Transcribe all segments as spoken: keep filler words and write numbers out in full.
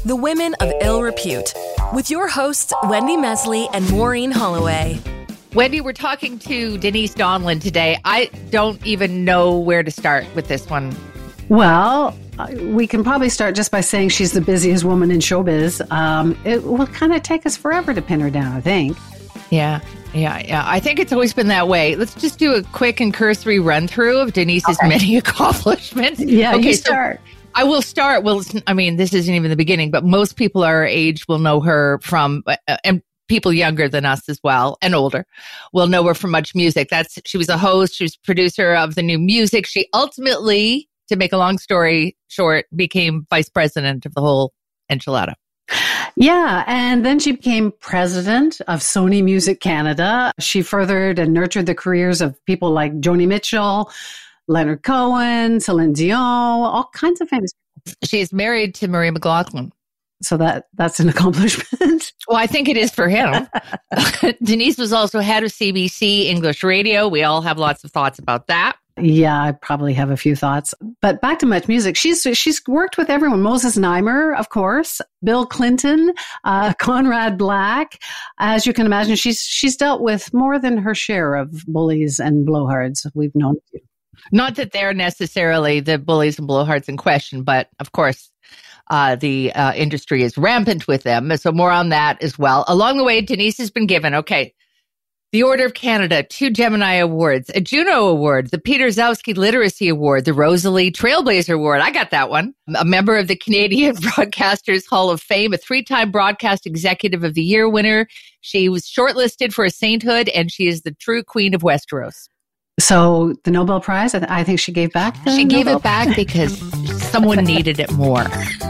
The Women of Ill Repute, with your hosts, Wendy Mesley and Maureen Holloway. Wendy, we're talking to Denise Donlon today. I don't even know where to start with this one. Well, we can probably start just by saying she's the busiest woman in showbiz. Um, it will kind of take us forever to pin her down, I think. Yeah, yeah, yeah. I think it's always been that way. Let's just do a quick and cursory run through of Denise's okay. many accomplishments. Yeah, okay, you so start. I will start. Well, I mean, this isn't even the beginning, but most people our age will know her from, uh, and people younger than us as well, and older, will know her from Much Music. That's she was a host. She was producer of the New Music. She ultimately, to make a long story short, became vice president of the whole enchilada. Yeah, and then she became president of Sony Music Canada. She furthered and nurtured the careers of people like Joni Mitchell, Leonard Cohen, Celine Dion, all kinds of famous people. She's married to Murray McLaughlin. So that that's an accomplishment. Well, I think it is for him. Denise was also head of C B C English Radio. We all have lots of thoughts about that. Yeah, I probably have a few thoughts. But back to Much Music. She's she's worked with everyone. Moses Neimer, of course, Bill Clinton, uh, Conrad Black. As you can imagine, she's she's dealt with more than her share of bullies and blowhards. We've known a few. Not that they're necessarily the bullies and blowhards in question, but of course, uh, the uh, industry is rampant with them. So more on that as well. Along the way, Denise has been given, okay, the Order of Canada, two Gemini Awards, a Juno Award, the Peter Zowski Literacy Award, the Rosalie Trailblazer Award. I got that one. A member of the Canadian Broadcasters Hall of Fame, a three-time Broadcast Executive of the Year winner. She was shortlisted for a sainthood, and she is the true queen of Westeros. So the Nobel Prize, I, th- I think she gave back the She gave Nobel it back because someone needed it more.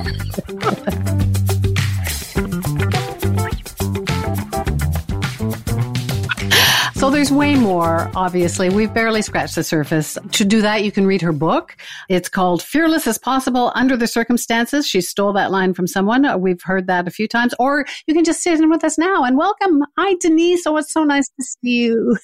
So there's way more, obviously. We've barely scratched the surface. To do that, you can read her book. It's called Fearless as Possible Under the Circumstances. She stole that line from someone. We've heard that a few times. Or you can just sit in with us now and welcome. Hi, Denise. Oh, it's so nice to see you.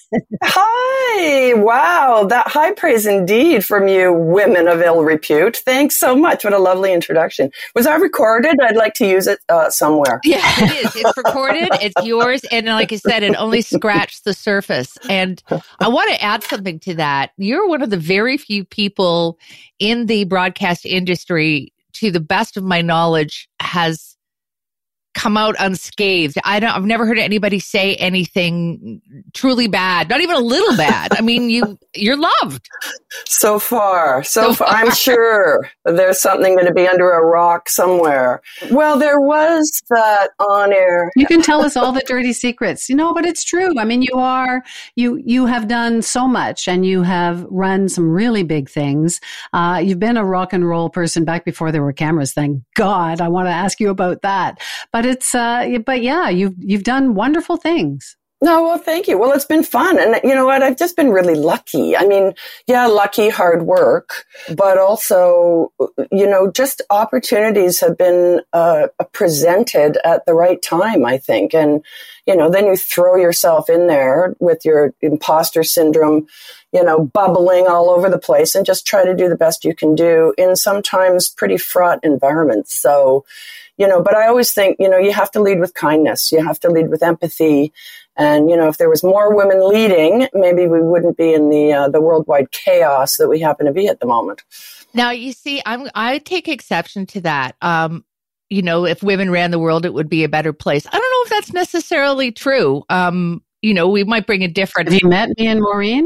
Hi. Wow. That high praise indeed from you, women of ill repute. Thanks so much. What a lovely introduction. Was that recorded? I'd like to use it uh, somewhere. Yeah, it is. It's recorded. It's yours. And like I said, it only scratched the surface. And I want to add something to that. You're one of the very few people in the broadcast industry, to the best of my knowledge, has come out unscathed. I don't, I've never heard anybody say anything truly bad, not even a little bad. I mean, you, you're loved. So far, so, So far. far. I'm sure there's something going to be under a rock somewhere. Well, there was that on air. You can tell us all the dirty secrets, you know, but it's true. I mean, you are, you, you have done so much and you have run some really big things. Uh, you've been a rock and roll person back before there were cameras. Thank God. I want to ask you about that. But it's, uh, but yeah, you've, you've done wonderful things. No, well, thank you. Well, it's been fun. And you know what? I've just been really lucky. I mean, yeah, lucky, hard work, but also, you know, just opportunities have been uh, presented at the right time, I think. And, you know, then you throw yourself in there with your imposter syndrome, you know, bubbling all over the place and just try to do the best you can do in sometimes pretty fraught environments. So, you know, but I always think, you know, you have to lead with kindness. You have to lead with empathy. And, you know, if there was more women leading, maybe we wouldn't be in the uh, the worldwide chaos that we happen to be at the moment. Now, you see, I'm, I take exception to that. Um, you know, if women ran the world, it would be a better place. I don't know if that's necessarily true. Um, you know, we might bring a different... Have you met me and Maureen?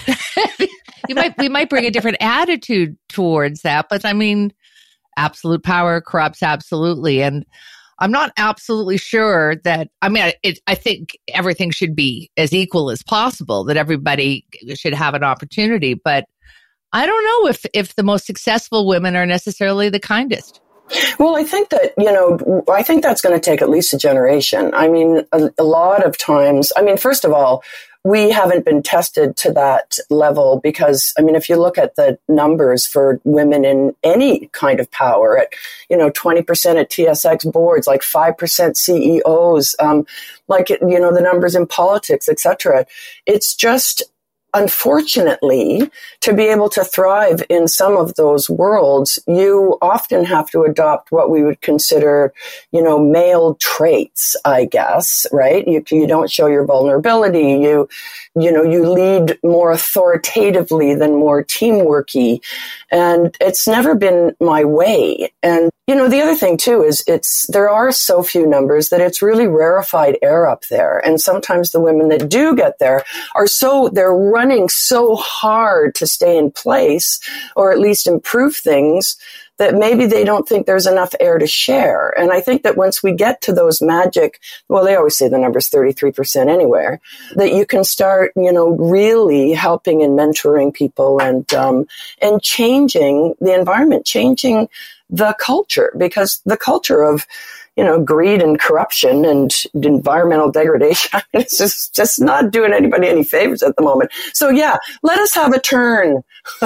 you might, we might bring a different attitude towards that. But I mean, absolute power corrupts absolutely. And I'm not absolutely sure that, I mean, it, I think everything should be as equal as possible, that everybody should have an opportunity. But I don't know if, if the most successful women are necessarily the kindest. Well, I think that, you know, I think that's going to take at least a generation. I mean, a, a lot of times, I mean, first of all, we haven't been tested to that level because, I mean, if you look at the numbers for women in any kind of power at, you know, twenty percent at T S X boards, like five percent C E Os, um, like, you know, the numbers in politics, et cetera. It's just, unfortunately, to be able to thrive in some of those worlds, you often have to adopt what we would consider, you know, male traits, I guess, right? You, you don't show your vulnerability. You, you know, you lead more authoritatively than more teamworky. And it's never been my way. And, you know, the other thing too is it's, there are so few numbers that it's really rarefied air up there. And sometimes the women that do get there are so, they're running so hard to stay in place or at least improve things that maybe they don't think there's enough air to share. And I think that once we get to those magic, well, they always say the number's thirty-three percent anywhere, that you can start, you know, really helping and mentoring people and, um, and changing the environment, changing the culture, because the culture of, you know, greed and corruption and environmental degradation, it's just, just not doing anybody any favors at the moment. So yeah, let us have a turn.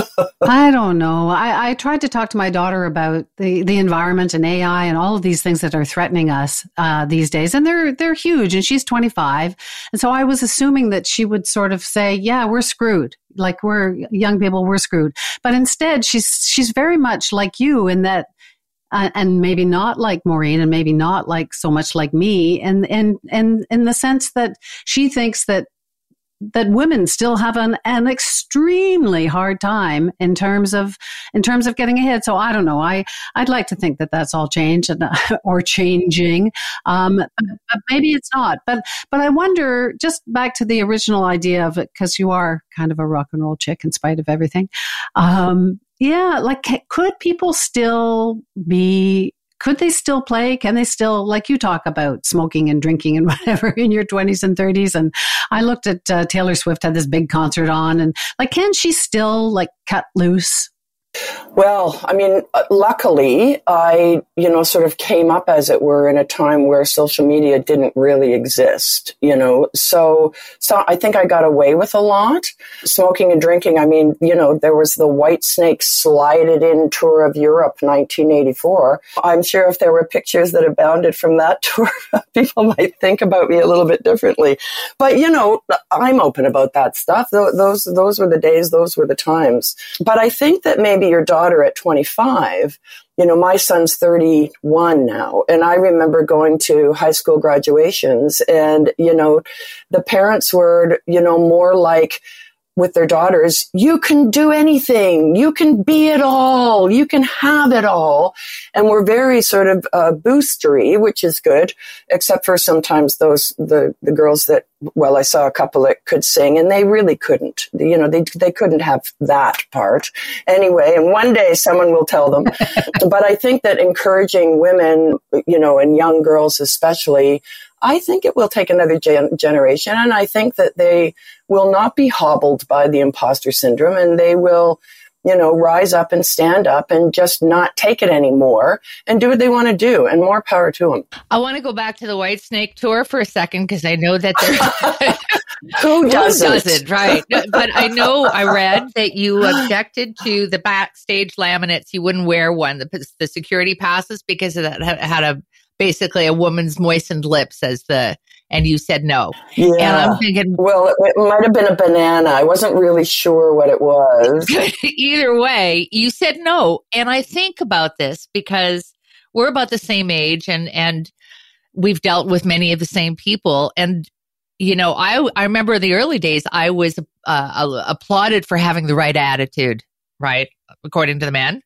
I don't know. I, I tried to talk to my daughter about the, the environment and A I and all of these things that are threatening us uh, these days. And they're, they're huge. And she's twenty-five. And so I was assuming that she would sort of say, yeah, we're screwed. Like we're young people, we're screwed. But instead, she's, she's very much like you in that, Uh, and maybe not like Maureen and maybe not like so much like me. And, and, and in the sense that she thinks that, that women still have an, an extremely hard time in terms of, in terms of getting ahead. So I don't know. I, I'd like to think that that's all changed and, uh, or changing. Um, but, but maybe it's not. But, but I wonder, just back to the original idea of it, because you are kind of a rock and roll chick in spite of everything. Um, Yeah, like, could people still be, could they still play? Can they still, like you talk about smoking and drinking and whatever in your twenties and thirties? And I looked at uh, Taylor Swift had this big concert on, and like, can she still like cut loose? Well, I mean, luckily, I, you know, sort of came up, as it were, in a time where social media didn't really exist, you know. So, so I think I got away with a lot. Smoking and drinking, I mean, you know, there was the Whitesnake Slide-It In tour of Europe, nineteen eighty-four. I'm sure if there were pictures that abounded from that tour, people might think about me a little bit differently. But, you know, I'm open about that stuff. Those, those were the days, those were the times. But I think that maybe your daughter at twenty-five, you know, my son's thirty-one now, and I remember going to high school graduations, and, you know, the parents were, you know, more like, with their daughters, you can do anything, you can be it all, you can have it all. And we're very sort of uh, boostery, which is good, except for sometimes those, the, the girls that, well, I saw a couple that could sing and they really couldn't, you know, they, they couldn't have that part anyway. And one day someone will tell them. But I think that encouraging women, you know, and young girls especially, I think it will take another gen- generation. And I think that they will not be hobbled by the imposter syndrome, and they will, you know, rise up and stand up and just not take it anymore and do what they want to do, and more power to them. I want to go back to the Whitesnake tour for a second, because I know that who doesn't? Who doesn't, right? But I know I read that you objected to the backstage laminates. You wouldn't wear one, the, the security passes, because it had a basically a woman's moistened lips as the, and you said no. Yeah. And I'm thinking, well, it, it might have been a banana. I wasn't really sure what it was. Either way, you said no. And I think about this because we're about the same age, and, and we've dealt with many of the same people. And, you know, I, I remember in the early days, I was uh, applauded for having the right attitude, right? According to the men.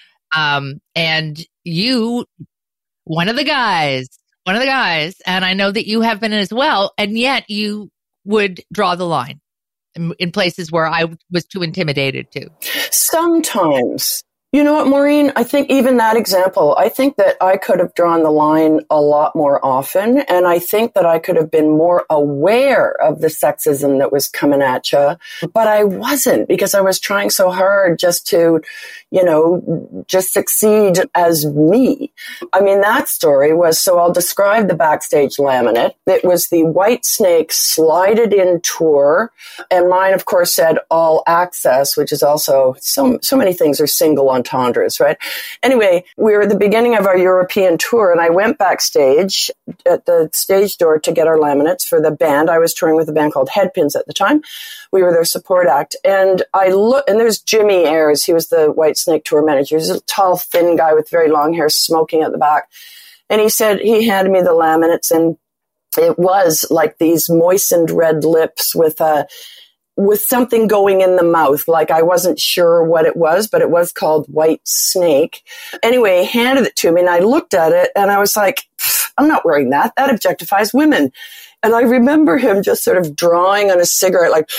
Um, and you, one of the guys, one of the guys, and I know that you have been as well, and yet you would draw the line in, in places where I was too intimidated to. Sometimes. You know what, Maureen? I think even that example, I think that I could have drawn the line a lot more often. And I think that I could have been more aware of the sexism that was coming at you. But I wasn't, because I was trying so hard just to, you know, just succeed as me. I mean, that story was, so I'll describe the backstage laminate. It was the Whitesnake Slide-It In tour. And mine, of course, said all access, which is also, so, so many things are single on entendres, right? Anyway, we were at the beginning of our European tour, and I went backstage at the stage door to get our laminates for the band. I was touring with a band called Headpins at the time. We were their support act. And I look, and there's Jimmy Ayres. He was the Whitesnake tour manager. He's a tall, thin guy with very long hair, smoking at the back. And he said, he handed me the laminates, and it was like these moistened red lips with a, with something going in the mouth. Like I wasn't sure what it was, but it was called White Snake. Anyway, he handed it to me, and I looked at it, and I was like, I'm not wearing that. That objectifies women. And I remember him just sort of drawing on a cigarette, like,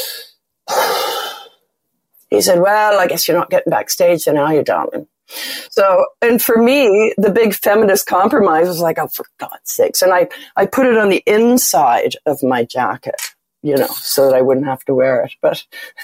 he said, well, I guess you're not getting backstage then, are you, darling? So, and for me, the big feminist compromise was like, oh, for God's sakes. And I, I put it on the inside of my jacket, you know, so that I wouldn't have to wear it. But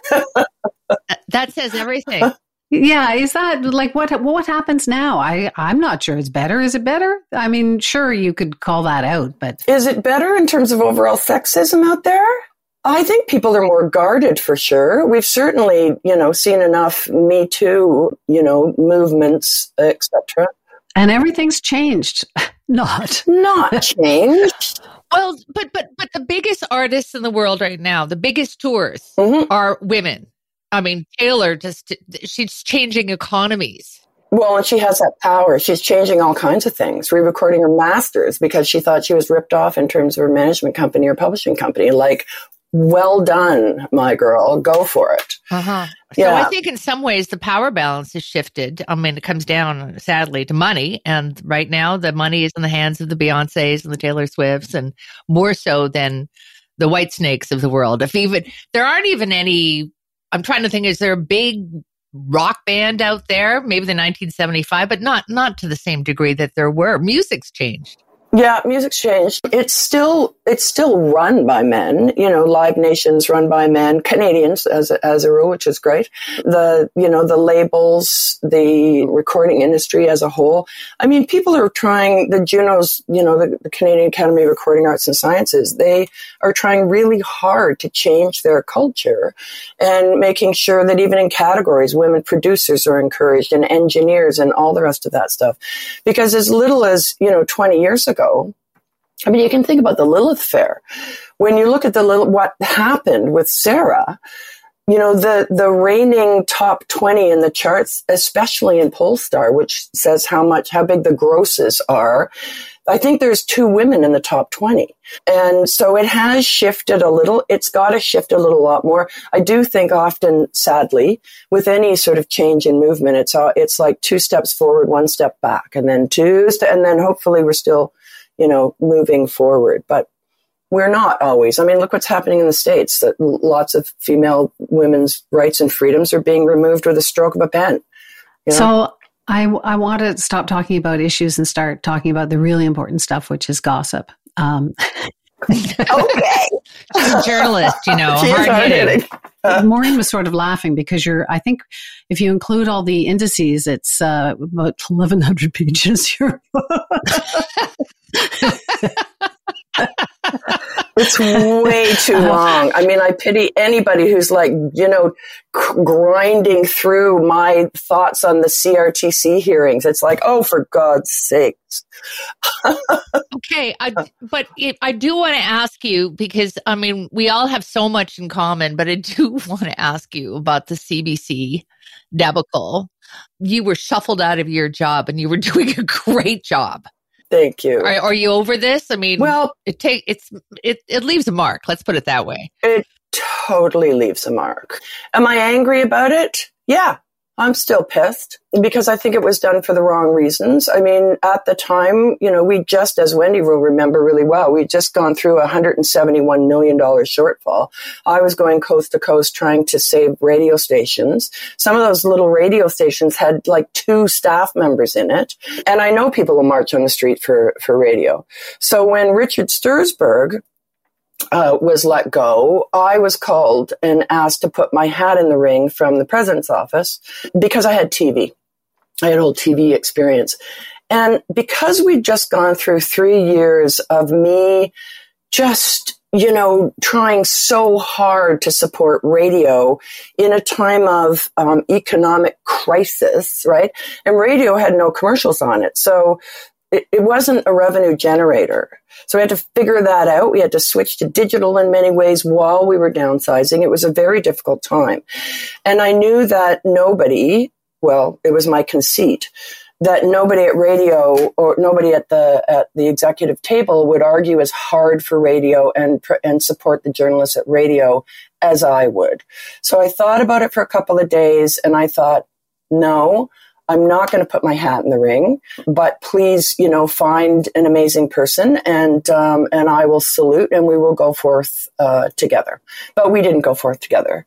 that says everything. Yeah. Is that like what, what happens now? I, I'm not sure it's better. Is it better? I mean, sure, you could call that out, but is it better in terms of overall sexism out there? I think people are more guarded for sure. We've certainly, you know, seen enough Me Too, you know, movements, et cetera. And everything's changed. Not. Not changed. Well, but but but the biggest artists in the world right now, the biggest tours mm-hmm. are women. I mean, Taylor just, she's changing economies. Well, and she has that power. She's changing all kinds of things, re-recording her masters because she thought she was ripped off in terms of her management company or publishing company. Like, well done, my girl. Go for it. Uh-huh. Yeah. So I think in some ways the power balance has shifted. I mean, it comes down, sadly, to money. And right now the money is in the hands of the Beyoncés and the Taylor Swifts, and more so than the Whitesnakes of the world. If even, there aren't even any, I'm trying to think, is there a big rock band out there? Maybe the nineteen seventy-five, but not, not to the same degree that there were. Music's changed. Yeah, music's changed. It's still it's still run by men. You know, Live Nation's run by men, Canadians as a, as a rule, which is great. The you know the labels, the recording industry as a whole. I mean, people are trying. The Junos, you know, the, the Canadian Academy of Recording Arts and Sciences, they are trying really hard to change their culture and making sure that even in categories, women producers are encouraged and engineers and all the rest of that stuff. Because as little as you know, twenty years ago. I mean, you can think about the Lilith Fair. When you look at the little, what happened with Sarah, you know, the, the reigning top twenty in the charts, especially in Polestar, which says how much, how big the grosses are. I think there's two women in the top twenty. And so it has shifted a little. It's got to shift a little lot more. I do think often, sadly, with any sort of change in movement, it's, uh, it's like two steps forward, one step back, and then two, st- and then hopefully we're still, you know, moving forward. But we're not always. I mean, look what's happening in the States, that lots of female women's rights and freedoms are being removed with a stroke of a pen. You know? So I, I want to stop talking about issues and start talking about the really important stuff, which is gossip. Um, okay. She's a journalist, you know, She's hard-hitting. Uh, Maureen was sort of laughing because you're, I think if you include all the indices, it's uh, about eleven hundred pages. It's way too long. I mean, I pity anybody who's like, you know, c- grinding through my thoughts on the C R T C hearings. It's like, oh, for God's sakes. Okay, I, but it, I do want to ask you, because, I mean, we all have so much in common, but I do want to ask you about the C B C debacle. You were shuffled out of your job and you were doing a great job. Thank you. Are, are you over this? I mean, well, it take it's it it leaves a mark. Let's put it that way. It totally leaves a mark. Am I angry about it? Yeah, I'm still pissed because I think it was done for the wrong reasons. I mean, at the time, you know, we just, as Wendy will remember really well, we'd just gone through a one hundred seventy-one million dollars shortfall. I was going coast to coast trying to save radio stations. Some of those little radio stations had like two staff members in it. And I know people will march on the street for, for radio. So when Richard Sturzberg Uh, was let go, I was called and asked to put my hat in the ring from the president's office because I had T V. I had old T V experience. And because we'd just gone through three years of me just, you know, trying so hard to support radio in a time of um, economic crisis, right? And radio had no commercials on it. So it, it wasn't a revenue generator. So we had to figure that out. We had to switch to digital in many ways while we were downsizing. It was a very difficult time. And I knew that nobody, well, it was my conceit, that nobody at radio or nobody at the at the executive table would argue as hard for radio and and support the journalists at radio as I would. So I thought about it for a couple of days, and I thought, no, I'm not going to put my hat in the ring, but please, you know, find an amazing person, and um, and I will salute, and we will go forth uh, together. But we didn't go forth together.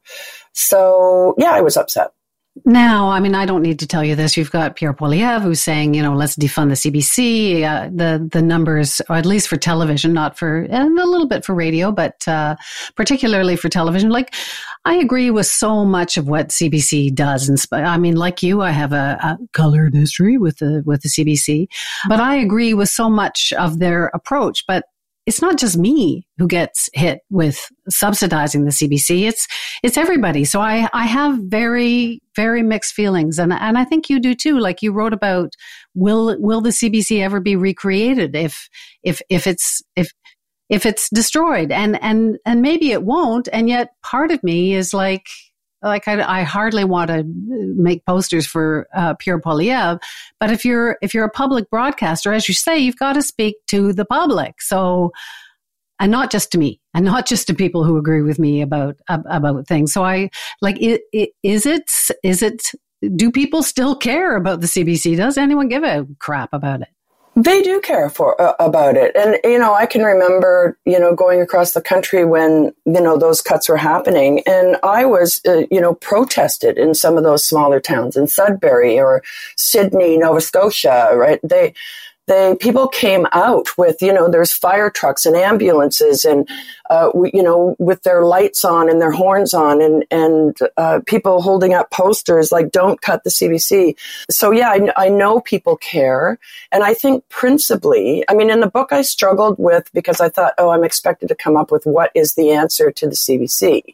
So yeah, I was upset. Now, I mean, I don't need to tell you this. You've got Pierre Poilievre who's saying, you know, let's defund the C B C. Uh, the the numbers, or at least for television, not for, and a little bit for radio, but uh, particularly for television. Like, I agree with so much of what C B C does. And I mean, like you, I have a, a colored history with the with the C B C, but I agree with so much of their approach. But it's not just me who gets hit with subsidizing the C B C. It's it's everybody. So I, I have very, very mixed feelings. And and I think you do too. Like you wrote about, will will the C B C ever be recreated if if if it's if if it's destroyed? And and and maybe it won't. And yet part of me is like, Like I, I hardly want to make posters for uh, Pierre Poilievre, but if you're if you're a public broadcaster, as you say, you've got to speak to the public. So, and not just to me, and not just to people who agree with me about uh, about things. So I like it, it, is it is it do people still care about the C B C? Does anyone give a crap about it? They do care for uh, about it. And, you know, I can remember, you know, going across the country when, you know, those cuts were happening. And I was, uh, you know, protested in some of those smaller towns in Sudbury or Sydney, Nova Scotia, right? They, they, people came out with, you know, there's fire trucks and ambulances and, uh, we, you know, with their lights on and their horns on and, and, uh, people holding up posters like, don't cut the C B C. So yeah, I, I know people care. And I think principally, I mean, in the book I struggled with because I thought, oh, I'm expected to come up with what is the answer to the C B C.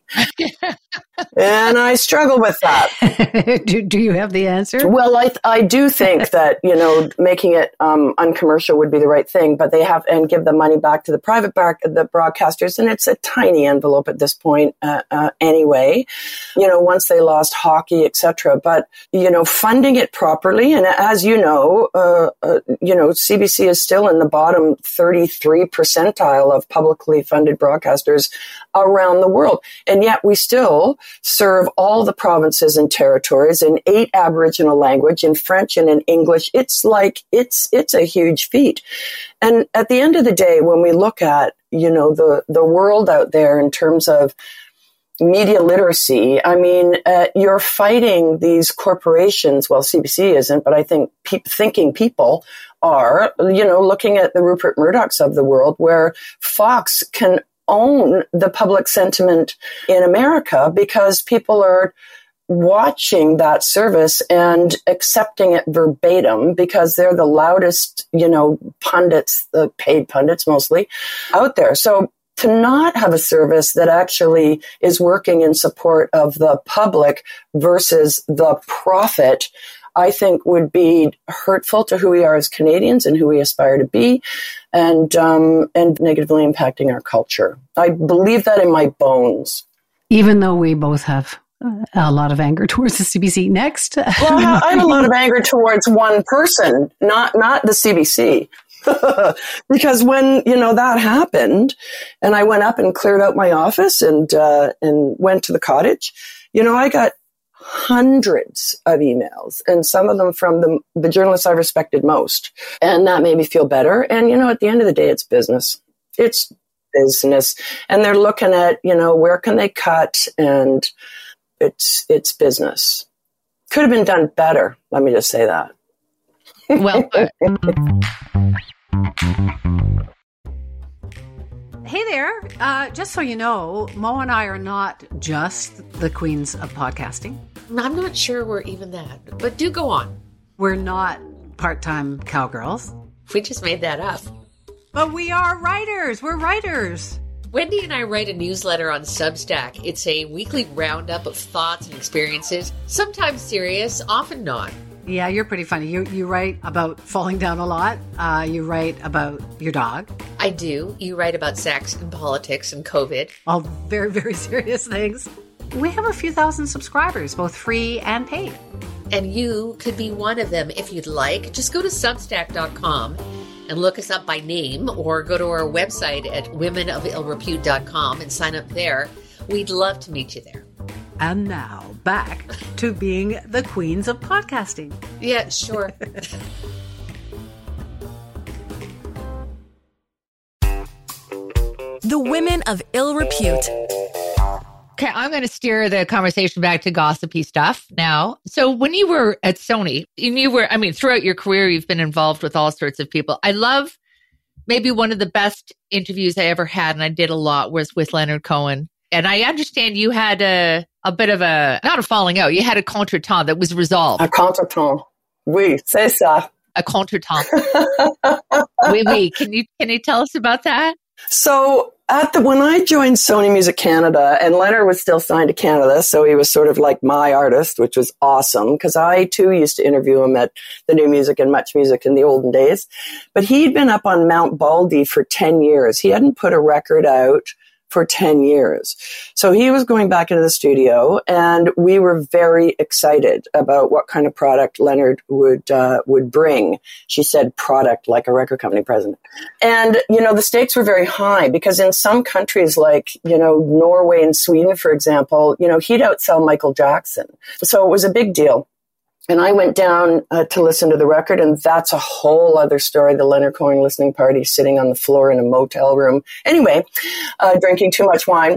And I struggle with that. do, do you have the answer? Well, I I do think that, you know, making it um, uncommercial would be the right thing, but they have, and give the money back to the private bar- the broadcasters. And it's a tiny envelope at this point uh, uh, anyway, you know, once they lost hockey, et cetera. But, you know, funding it properly. And as you know, uh, uh, you know, C B C is still in the bottom thirty-three percentile of publicly funded broadcasters around the world. And yet we still serve all the provinces and territories in eight Aboriginal language, in French and in English. It's like, it's, it's a huge feat. And at the end of the day, when we look at, you know, the, the world out there in terms of media literacy, I mean, uh, you're fighting these corporations. Well, C B C isn't, but I think pe- thinking people are, you know, looking at the Rupert Murdochs of the world, where Fox can own the public sentiment in America because people are watching that service and accepting it verbatim because they're the loudest, you know, pundits, the paid pundits mostly out there. So to not have a service that actually is working in support of the public versus the profit, I think would be hurtful to who we are as Canadians and who we aspire to be, and um, and negatively impacting our culture. I believe that in my bones. Even though we both have a lot of anger towards the C B C. Next. Well, I have a lot of anger towards one person, not not the C B C. Because when, you know, that happened and I went up and cleared out my office and uh, and went to the cottage, you know, I got hundreds of emails, and some of them from the, the journalists I respected most. And that made me feel better. And, you know, at the end of the day, it's business. It's business. And they're looking at, you know, where can they cut? And it's, it's business. Could have been done better. Let me just say that. Well, hey there. Uh, just so you know, Mo and I are not just the queens of podcasting. I'm not sure we're even that, but do go on. We're not part-time cowgirls. We just made that up. But we are writers. We're writers. Wendy and I write a newsletter on Substack. It's a weekly roundup of thoughts and experiences, sometimes serious, often not. Yeah, you're pretty funny. You you write about falling down a lot. Uh, you write about your dog. I do. You write about sex and politics and COVID. All very, very serious things. We have a few thousand subscribers, both free and paid. And you could be one of them if you'd like. Just go to substack dot com and look us up by name, or go to our website at women of ill repute dot com and sign up there. We'd love to meet you there. And now, back to being the queens of podcasting. Yeah, sure. The Women of Ill Repute. Okay, I'm going to steer the conversation back to gossipy stuff now. So when you were at Sony, and you were, I mean, throughout your career, you've been involved with all sorts of people. I love maybe one of the best interviews I ever had, and I did a lot, was with Leonard Cohen. And I understand you had a, a bit of a, not a falling out, you had a contretemps that was resolved. A contretemps. Oui, c'est ça. A contretemps. Oui, oui. Can you, can you tell us about that? So at the when I joined Sony Music Canada, and Leonard was still signed to Canada, so he was sort of like my artist, which was awesome, because I too used to interview him at the New Music and Much Music in the olden days. But he'd been up on Mount Baldy for ten years. He hadn't put a record out for ten years. So he was going back into the studio, and we were very excited about what kind of product Leonard would uh, would bring. She said product like a record company president. And, you know, the stakes were very high, because in some countries like, you know, Norway and Sweden, for example, you know, he'd outsell Michael Jackson. So it was a big deal. And I went down uh, to listen to the record, and that's a whole other story. The Leonard Cohen listening party, sitting on the floor in a motel room. Anyway, uh, drinking too much wine.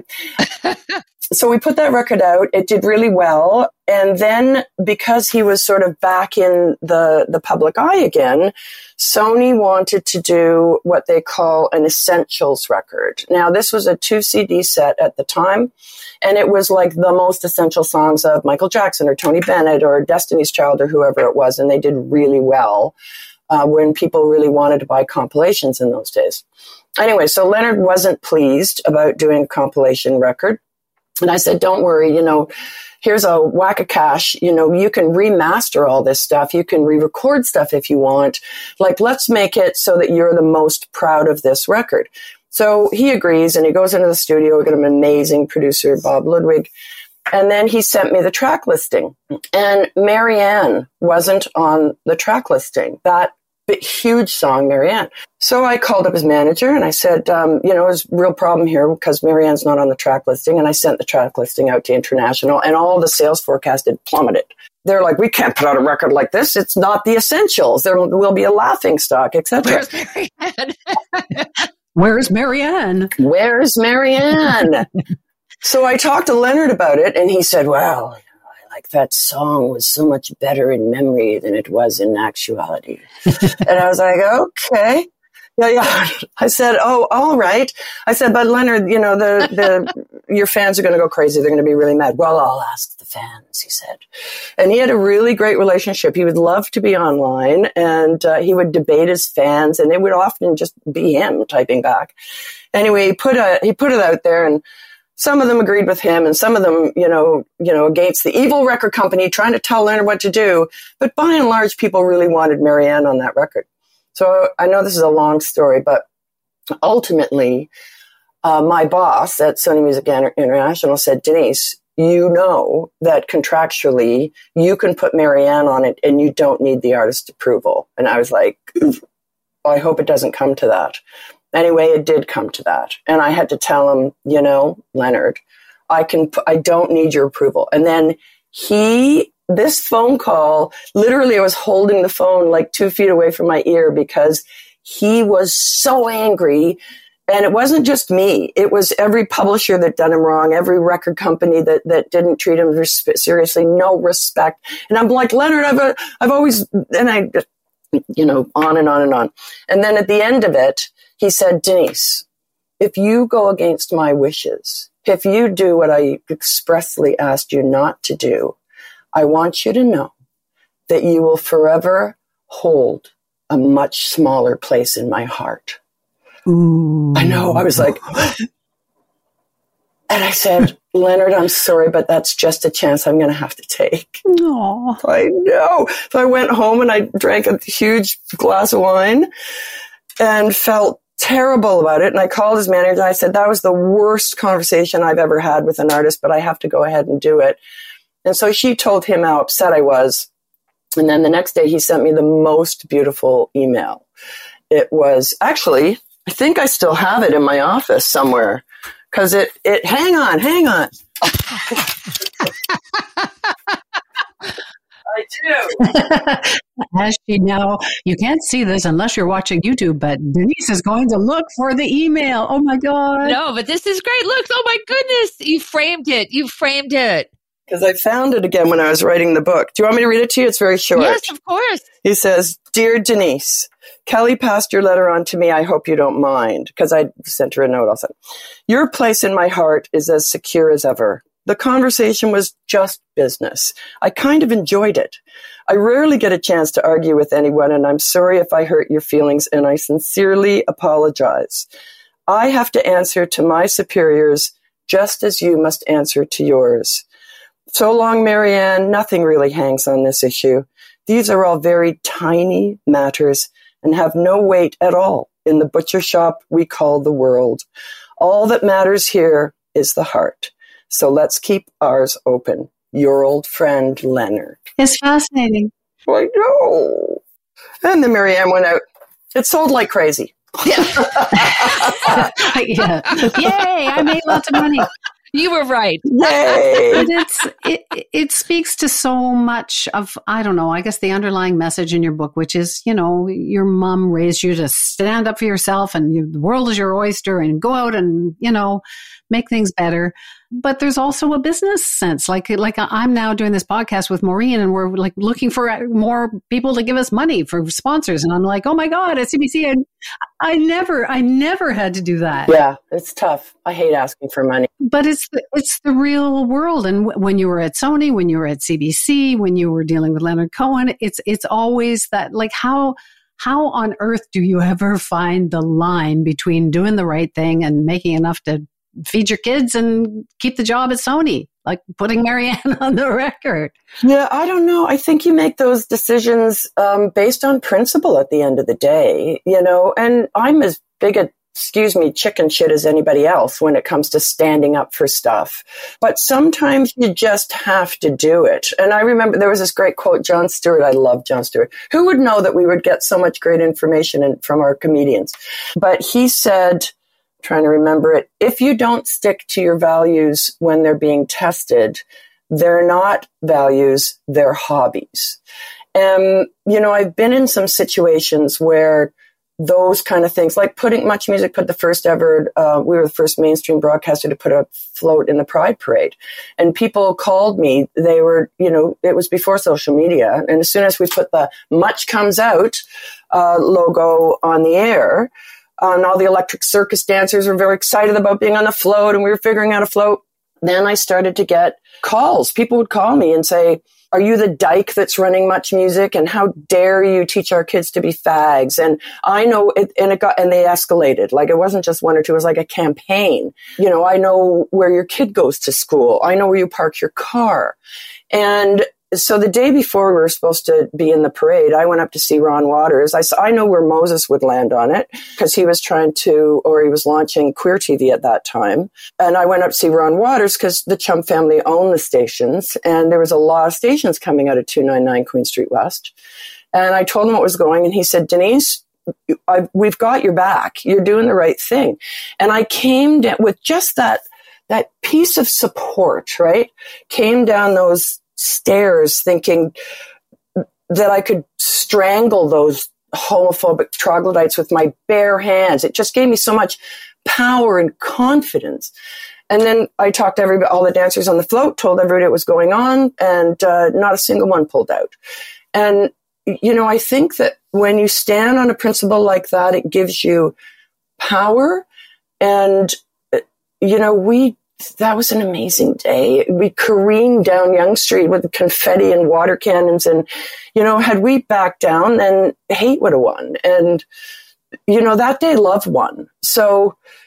So we put that record out. It did really well. And then because he was sort of back in the, the public eye again, Sony wanted to do what they call an essentials record. Now, this was a two C D set at the time, and it was like the most essential songs of Michael Jackson or Tony Bennett or Destiny's Child or whoever it was, and they did really well uh, when people really wanted to buy compilations in those days. Anyway, so Leonard wasn't pleased about doing a compilation record. And I said, don't worry, you know, here's a whack of cash. You know, you can remaster all this stuff. You can re-record stuff if you want. Like, let's make it so that you're the most proud of this record. So he agrees, and he goes into the studio. We got an amazing producer, Bob Ludwig. And then he sent me the track listing. And Marianne wasn't on the track listing. That big, huge song, Marianne. So I called up his manager and I said, um, you know, there's a real problem here because Marianne's not on the track listing. And I sent the track listing out to International, and all the sales forecast had plummeted. They're like, we can't put out a record like this. It's not the essentials. There will be a laughing stock, et cetera. Where's Marianne? Where's Marianne? So I talked to Leonard about it, and he said, well, like, that song was so much better in memory than it was in actuality. And I was like, okay. Yeah, yeah. I said, oh, all right. I said, but Leonard, you know, the, the, your fans are going to go crazy. They're going to be really mad. Well, I'll ask the fans, he said. And he had a really great relationship. He would love to be online, and uh, he would debate his fans, and it would often just be him typing back. Anyway, he put a, he put it out there, and some of them agreed with him, and some of them, you know, you know, against the evil record company trying to tell Leonard what to do. But by and large, people really wanted Marianne on that record. So I know this is a long story, but ultimately, uh, my boss at Sony Music International said, Denise, you know that contractually you can put Marianne on it and you don't need the artist's approval. And I was like, I hope it doesn't come to that. Anyway, it did come to that. And I had to tell him, you know, Leonard, I can, I don't need your approval. And then he, this phone call, literally I was holding the phone like two feet away from my ear because he was so angry. And it wasn't just me. It was every publisher that done him wrong, every record company that, that didn't treat him seriously, no respect. And I'm like, Leonard, I've, uh, I've always, and I, you know, on and on and on. And then at the end of it, he said, Denise, if you go against my wishes, if you do what I expressly asked you not to do, I want you to know that you will forever hold a much smaller place in my heart. Ooh. I know. I was like, And I said, Leonard, I'm sorry, but that's just a chance I'm going to have to take. Aww. I know. So I went home and I drank a huge glass of wine and felt terrible about it. And I called his manager and I said, that was the worst conversation I've ever had with an artist, but I have to go ahead and do it. And so she told him how upset I was. And then the next day he sent me the most beautiful email. It was actually, I think I still have it in my office somewhere because it, it, hang on, hang on. I do. As you know, you can't see this unless you're watching YouTube, but Denise is going to look for the email. Oh my God. No, but this is great. Look, oh my goodness. You framed it. You framed it. Because I found it again when I was writing the book. Do you want me to read it to you? It's very short. Yes, of course. He says, Dear Denise, Kelly passed your letter on to me. I hope you don't mind. Because I sent her a note also. Your place in my heart is as secure as ever. The conversation was just business. I kind of enjoyed it. I rarely get a chance to argue with anyone, and I'm sorry if I hurt your feelings, and I sincerely apologize. I have to answer to my superiors just as you must answer to yours. So long, Marianne, nothing really hangs on this issue. These are all very tiny matters and have no weight at all in the butcher shop we call the world. All that matters here is the heart. So let's keep ours open. Your old friend, Leonard. It's fascinating. I know. And then Marianne went out. It sold like crazy. Yeah. Yeah. Yay, I made lots of money. You were right. Yay. But it's it, it speaks to so much of, I don't know, I guess the underlying message in your book, which is, you know, your mom raised you to stand up for yourself and you, the world is your oyster and go out and, you know, make things better. But there's also a business sense. Like, like I'm now doing this podcast with Maureen and we're like looking for more people to give us money for sponsors. And I'm like, oh my God, at C B C, I, I never, I never had to do that. Yeah, it's tough. I hate asking for money. But it's the, it's the real world. And w- when you were at Sony, when you were at C B C, when you were dealing with Leonard Cohen, it's, it's always that, like, how, how on earth do you ever find the line between doing the right thing and making enough to feed your kids and keep the job at Sony, like putting Marianne on the record? Yeah, I don't know. I think you make those decisions um, based on principle at the end of the day, you know, and I'm as big a, excuse me, chicken shit as anybody else when it comes to standing up for stuff. But sometimes you just have to do it. And I remember there was this great quote, Jon Stewart. I love Jon Stewart. Who would know that we would get so much great information in, from our comedians? But he said, trying to remember it, if you don't stick to your values when they're being tested, they're not values, they're hobbies. And, you know, I've been in some situations where those kind of things, like putting Much Music put the first ever, uh, we were the first mainstream broadcaster to put a float in the Pride Parade. And people called me, they were, you know, it was before social media. And as soon as we put the Much Comes Out uh, logo on the air, and all the Electric Circus dancers were very excited about being on the float, and we were figuring out a float. Then I started to get calls. People would call me and say, are you the dyke that's running Much Music? And how dare you teach our kids to be fags? And I know it, and it got, and they escalated. Like, it wasn't just one or two, it was like a campaign. You know, I know where your kid goes to school. I know where you park your car. And so the day before we were supposed to be in the parade, I went up to see Ron Waters. I saw, I know where Moses would land on it because he was trying to, or he was launching Queer T V at that time. And I went up to see Ron Waters because the Chum family owned the stations, and there was a lot of stations coming out of two ninety-nine Queen Street West. And I told him what was going, and he said, Denise, I, we've got your back. You're doing the right thing. And I came down with just that, that piece of support, right? Came down those stairs thinking that I could strangle those homophobic troglodytes with my bare hands. It just gave me so much power and confidence. And then I talked to everybody, all the dancers on the float, told everybody what was going on, and uh, not a single one pulled out. And, you know, I think that when you stand on a principle like that, it gives you power. And, you know, we that was an amazing day. We careened down Yonge Street with confetti and water cannons. And, you know, had we backed down, then hate would have won. And, you know, that day love won. So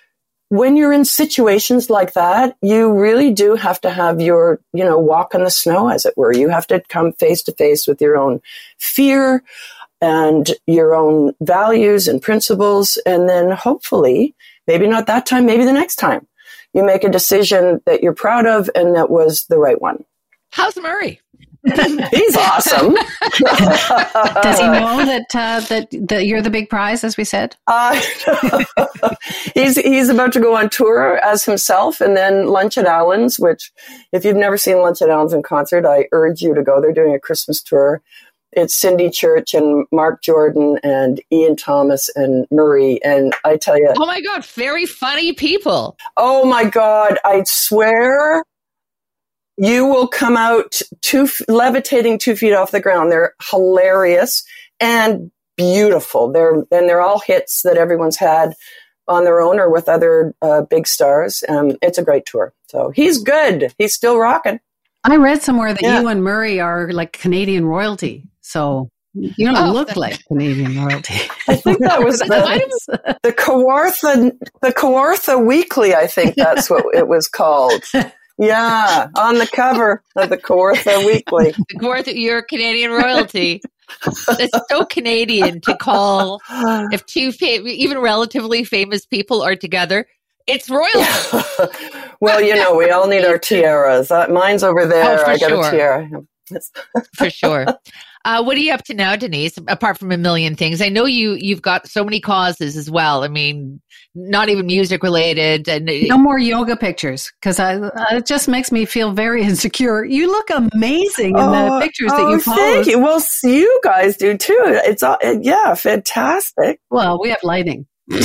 when you're in situations like that, you really do have to have your, you know, walk in the snow, as it were. You have to come face to face with your own fear and your own values and principles. And then hopefully, maybe not that time, maybe the next time, you make a decision that you're proud of and that was the right one. How's Murray? He's awesome. Does he know that, uh, that that you're the big prize, as we said? Uh, he's he's about to go on tour as himself, and then Lunch at Allen's, which, if you've never seen Lunch at Allen's in concert, I urge you to go. They're doing a Christmas tour. It's Cindy Church and Mark Jordan and Ian Thomas and Murray. And I tell you, oh my God, very funny people. Oh my God, I swear. You will come out two, levitating two feet off the ground. They're hilarious and beautiful. They're and they're all hits that everyone's had on their own or with other uh, big stars. Um, it's a great tour. So he's good. He's still rocking. I read somewhere that yeah. you and Murray are like Canadian royalty. So you don't oh, look like Canadian royalty. I think that was the, the Kawartha the Kawartha Weekly. I think that's what it was called. Yeah, on the cover of the Kawartha Weekly. The Kawartha, you're Canadian royalty. It's so Canadian to call, if two fa- even relatively famous people are together, it's royalty. Well, you know, we all need our tiaras. Uh, mine's over there. Oh, I got sure. a tiara. For sure. Uh, what are you up to now, Denise, apart from a million things? I know you, you've got so many causes as well. I mean, not even music related. And no more yoga pictures, because I, it just makes me feel very insecure. You look amazing in oh, the pictures oh, that you post. Thank you. Well, you guys do too. It's all, yeah, fantastic. Well, we have lighting.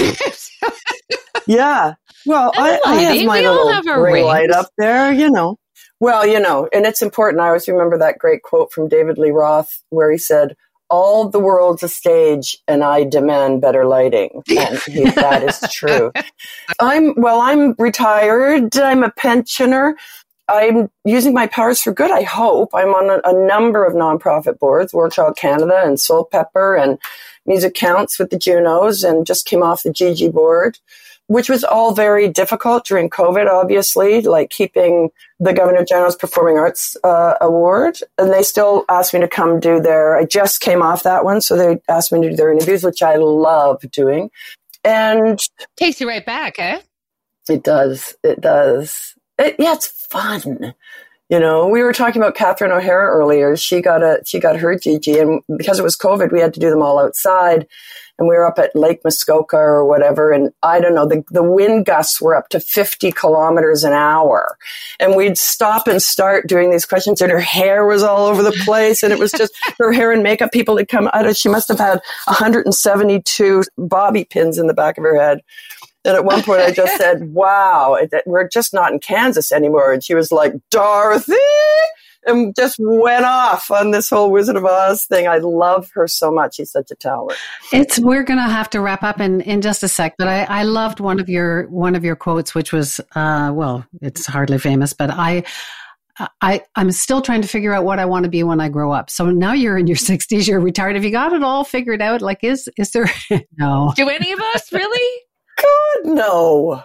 Yeah. Well, I, I have my we little have ring rings. light up there, you know. Well, you know, and it's important. I always remember that great quote from David Lee Roth where he said, all the world's a stage and I demand better lighting. And he, that is true. I'm, well, I'm retired. I'm a pensioner. I'm using my powers for good, I hope. I'm on a, a number of nonprofit boards, World Child Canada and Soul Pepper and Music Counts with the Junos, and just came off the G G board, which was all very difficult during COVID, obviously, like keeping the Governor General's Performing Arts uh, Award. And they still asked me to come do their, I just came off that one, so they asked me to do their interviews, which I love doing. And takes you right back, eh? It does. It does. It, yeah, it's fun. You know, we were talking about Catherine O'Hara earlier. She got a, she got her G G, and because it was COVID, we had to do them all outside. And we were up at Lake Muskoka or whatever. And I don't know, the, the wind gusts were up to fifty kilometers an hour. And we'd stop and start doing these questions, and her hair was all over the place. And it was just her hair and makeup people had come out of, she must have had one hundred seventy-two bobby pins in the back of her head. And at one point I just said, wow, we're just not in Kansas anymore. And she was like, Dorothy, and just went off on this whole Wizard of Oz thing. I love her so much. She's such a talent. It's, we're going to have to wrap up in, in just a sec, but I, I loved one of your, one of your quotes, which was, uh, well, it's hardly famous, but I, I, I'm still trying to figure out what I want to be when I grow up. So now you're in your sixties, you're retired. Have you got it all figured out? Like, is, is there, no. Do any of us really? God, no.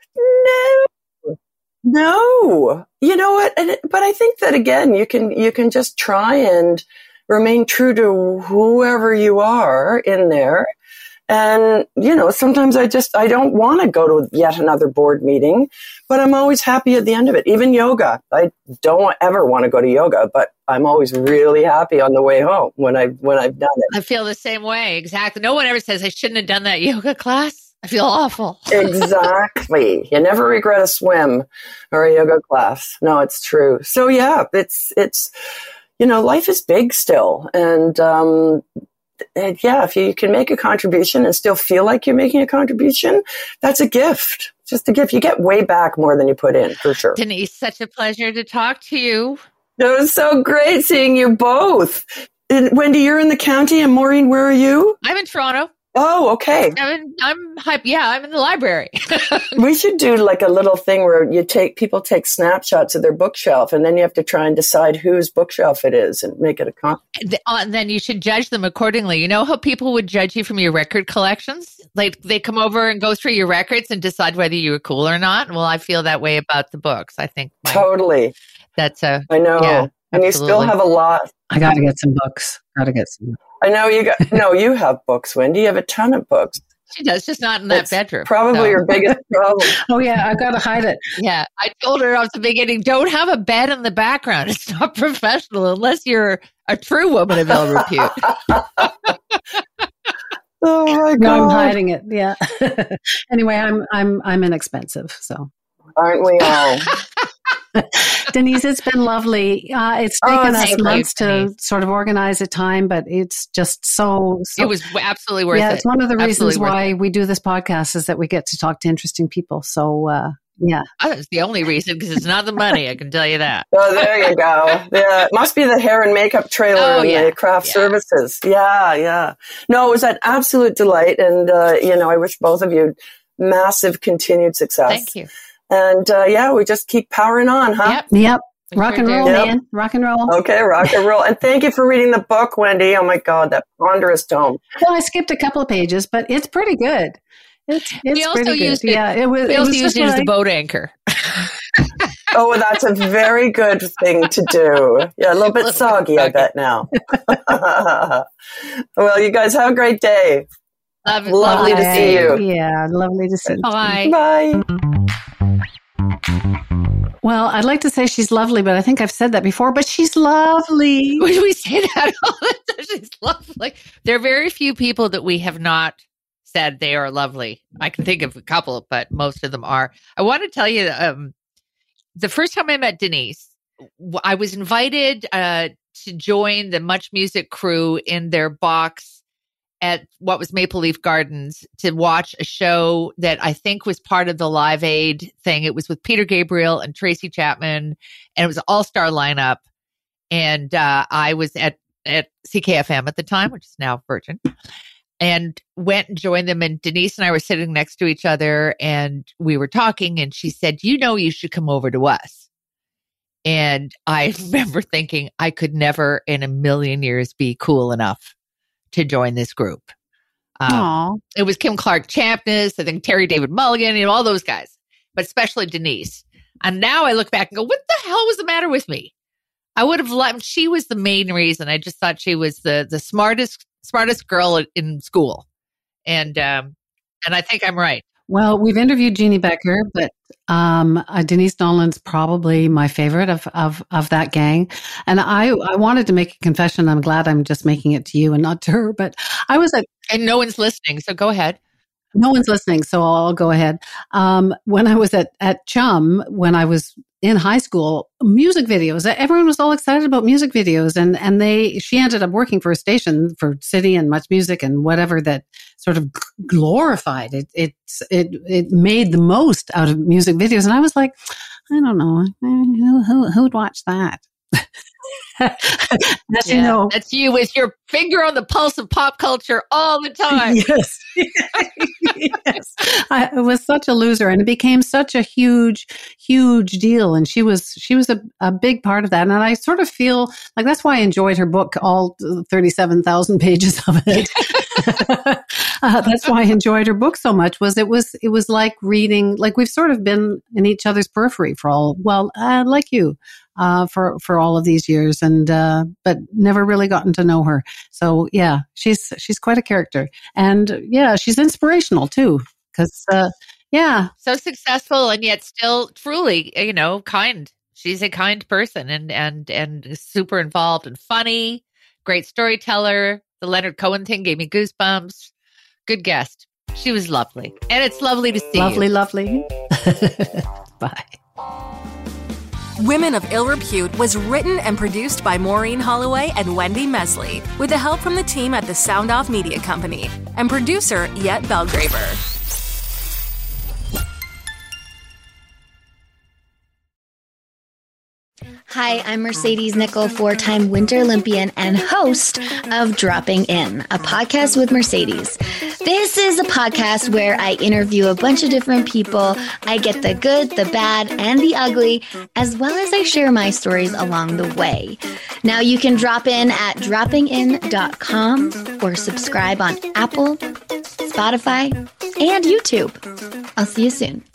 No. No. You know what? And it, but I think that again, you can, you can just try and remain true to whoever you are in there. And, you know, sometimes I just, I don't want to go to yet another board meeting, but I'm always happy at the end of it. Even yoga. I don't ever want to go to yoga, but I'm always really happy on the way home when I, when I've done it. I feel the same way. Exactly. No one ever says I shouldn't have done that yoga class. I feel awful. Exactly. You never regret a swim or a yoga class. No, it's true. So yeah, it's, it's, you know, life is big still. And, um, and yeah, if you can make a contribution and still feel like you're making a contribution, that's a gift. It's just a gift. You get way back more than you put in, for sure. Denise, such a pleasure to talk to you. It was so great seeing you both. And Wendy, you're in the county, and Maureen, where are you? I'm in Toronto. Oh, okay. I'm, in, I'm hype. Yeah, I'm in the library. We should do like a little thing where you take, people take snapshots of their bookshelf, and then you have to try and decide whose bookshelf it is and make it a con. Uh, then you should judge them accordingly. You know how people would judge you from your record collections? Like they come over and go through your records and decide whether you were cool or not. Well, I feel that way about the books. I think my, totally. That's a. I know, yeah, and you still have a lot. I got to get some books. Got to get some. I know you got. No, you have books, Wendy. You have a ton of books. She does, just not in that It's bedroom. Probably so. your biggest problem. Oh yeah, I've got to hide it. Yeah, I told her at the beginning, don't have a bed in the background. It's not professional unless you're a true woman of ill repute. Oh my God! No, I'm hiding it. Yeah. Anyway, I'm I'm I'm inexpensive, so Aren't we all? Denise, it's been lovely. Uh, it's Oh, taken us thank you, months to Denise. sort of organize a time, but it's just so. so It was absolutely worth yeah, it. it's one of the Absolutely reasons worth why it. we do this podcast is that we get to talk to interesting people. So uh, yeah, Oh, that's the only reason because it's not the money. I can tell you that. Oh, there you go. Yeah, it must be the hair and makeup trailer Oh, and yeah. the craft Yeah. services. Yeah, yeah. No, it was an absolute delight, and uh, you know, I wish both of you massive continued success. Thank you. And uh, yeah, we just keep powering on, huh? Yep. yep. We Rock sure and do. roll, Yep. man. Rock and roll. Okay, rock and roll. And thank you for reading the book, Wendy. Oh my God, that ponderous tome. Well, I skipped a couple of pages, but it's pretty good. It's it's We also pretty good. used it- Yeah, it was. We it also was used just it as what the I- boat anchor. Oh, well, that's a very good thing to do. Yeah, a little bit soggy, I bet now. Well, you guys have a great day. Love, Lovely to see you. Yeah, lovely to see you. Bye. Bye. Well, I'd like to say she's lovely, but I think I've said that before, but she's lovely. We we say that all the time. She's lovely. There are very few people that we have not said they are lovely. I can think of a couple, but most of them are. I want to tell you, um, the first time I met Denise, w- I was invited uh, to join the Much Music crew in their box at what was Maple Leaf Gardens to watch a show that I think was part of the Live Aid thing. It was with Peter Gabriel and Tracy Chapman, and it was an all-star lineup. And uh, I was at, at C K F M at the time, which is now Virgin, and went and joined them. And Denise and I were sitting next to each other, and we were talking, and she said, you know, you should come over to us. And I remember thinking I could never in a million years be cool enough to join this group. Um, Aw. it was Kim Clark Champness, I think Terry David Mulligan, you know, all those guys, but especially Denise. And now I look back and go, what the hell was the matter with me? I would have loved, she was the main reason. I just thought she was the the smartest, smartest girl in school. And, um, and I think I'm right. Well, we've interviewed Jeannie Becker, but um, uh, Denise Nolan's probably my favorite of, of, of that gang. And I, I wanted to make a confession. I'm glad I'm just making it to you and not to her. But I was at, And no one's listening. So go ahead. no one's listening, so I'll go ahead. Um, when I was at, at Chum, when I was in high school, music videos, everyone was all excited about music videos. And, and they, she ended up working for a station for City and Much Music and whatever that sort of glorified it. It, it, it made the most out of music videos. And I was like, I don't know, who, who, who'd watch that? As you know, That's you with your finger on the pulse of pop culture all the time. Yes. Yes. I was such a loser, and it became such a huge, huge deal. And she was, she was a, a big part of that. And I sort of feel like that's why I enjoyed her book, all thirty-seven thousand pages of it. uh, that's why I enjoyed her book so much. Was it was it was like reading, like we've sort of been in each other's periphery for all, well, uh, like you. Uh, for, for all of these years, and uh, but never really gotten to know her. So yeah, she's she's quite a character, and yeah, she's inspirational too. Because uh, yeah, So successful and yet still truly, you know, kind. She's a kind person and and and super involved and funny. Great storyteller. The Leonard Cohen thing gave me goosebumps. Good guest. She was lovely, and it's lovely to see. lovely, you. lovely. Bye. Women of Ill Repute was written and produced by Maureen Holloway and Wendy Mesley, with the help from the team at the Sound Off Media Company and producer Yet Belgraver. Hi, I'm Mercedes Nichol, four-time Winter Olympian and host of Dropping In, a podcast with Mercedes. This is a podcast where I interview a bunch of different people. I get the good, the bad, and the ugly, as well as I share my stories along the way. Now you can drop in at dropping in dot com or subscribe on Apple, Spotify, Spotify, and YouTube. I'll see you soon.